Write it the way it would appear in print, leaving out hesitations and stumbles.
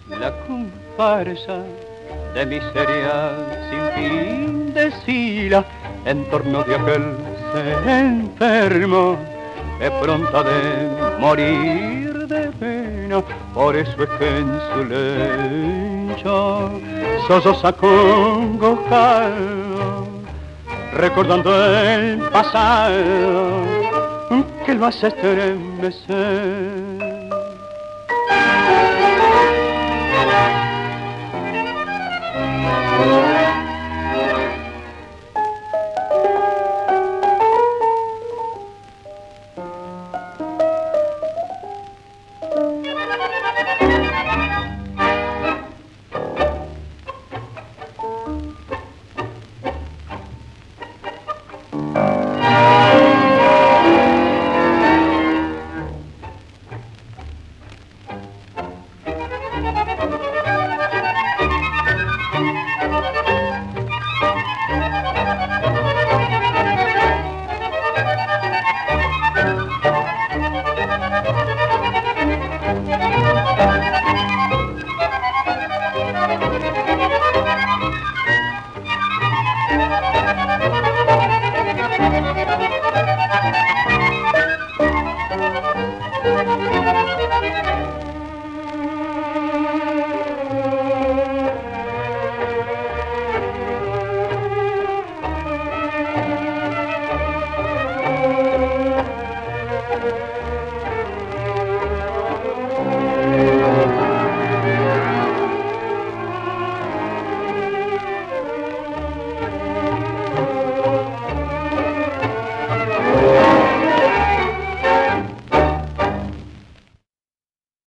La comparsa de miseria sin fin desfila en torno de aquel ser enfermo que pronto ha de morir de pena. Por eso es que en su lecho solloza acongojado, recordando el pasado que lo hace estremecer.